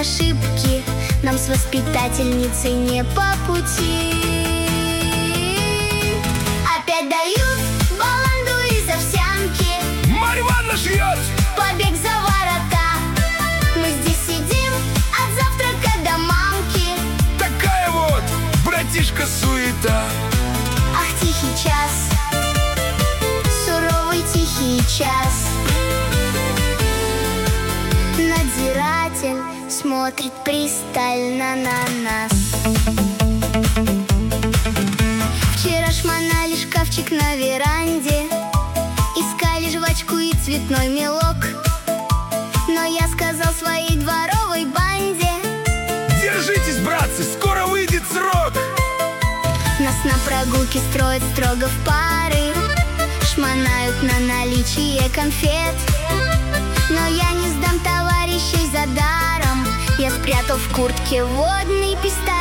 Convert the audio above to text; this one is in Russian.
ошибки, нам с воспитательницей не по пути. Опять дают баланду из овсянки, Марья Ивановна шьет. побег за ворота. Мы здесь сидим от завтрака до мамки. Такая вот, братишка, суета. Ах, тихий час, суровый тихий час. Надзиратель смотрит пристально на нас. Вчера шмонали шкафчик на веранде, искали жвачку и цветной мелок. Но я сказал своей дворовой банде: Держитесь, братцы, скоро выйдет срок. нас на прогулке строят строго в пары, шмонают на наличие конфет. Но я не сдам товарищей за даром, я спрятал в куртке водный пистолет.